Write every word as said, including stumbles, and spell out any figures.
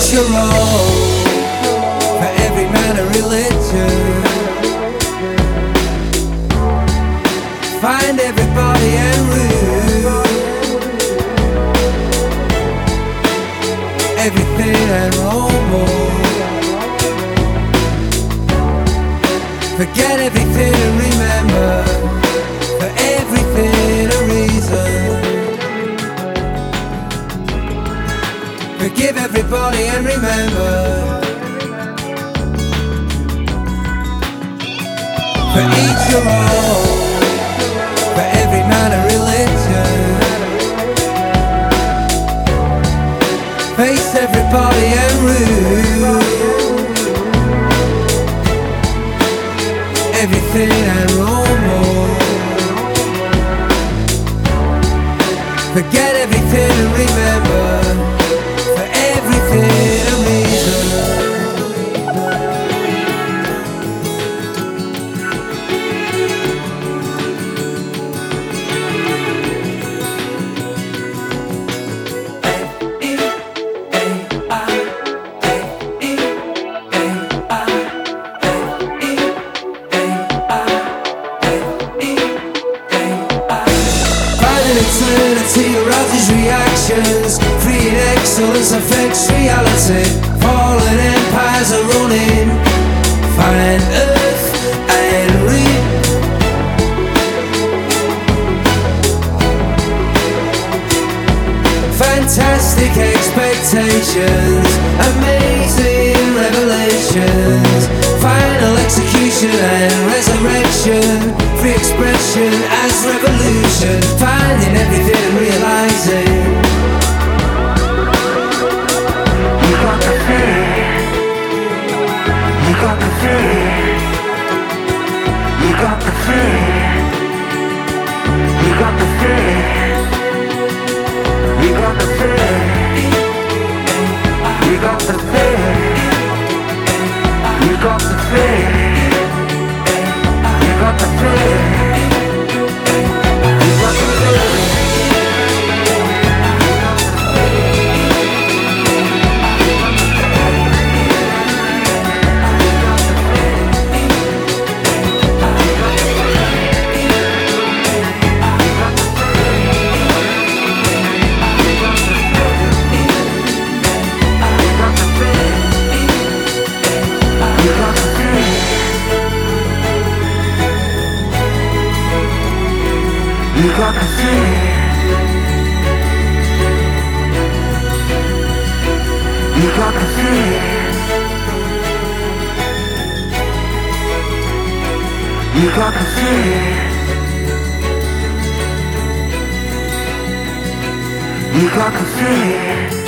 each your own, for every man a religion. Find everybody and root everything and roll. Forget everything and remember, for everything a reason. Forgive everybody and remember, for each your own, for every man a religion. Face everybody and rule everything and roll more. Forget everything and remember, for everything a reason. Eternity arouses reactions, freeing excellence affects reality. Fallen empires are running, find earth and reap. Fantastic expectations, amazing revelations, final execution and resurrection, free expression as revolution, finding everything and realizing you got the fear, you got the fear, you got the fear, you got the fear, you got the fear, you got the fear, you got the fear, you got the fear. You got the fear, you got the fear, you got the fear, you got the fear.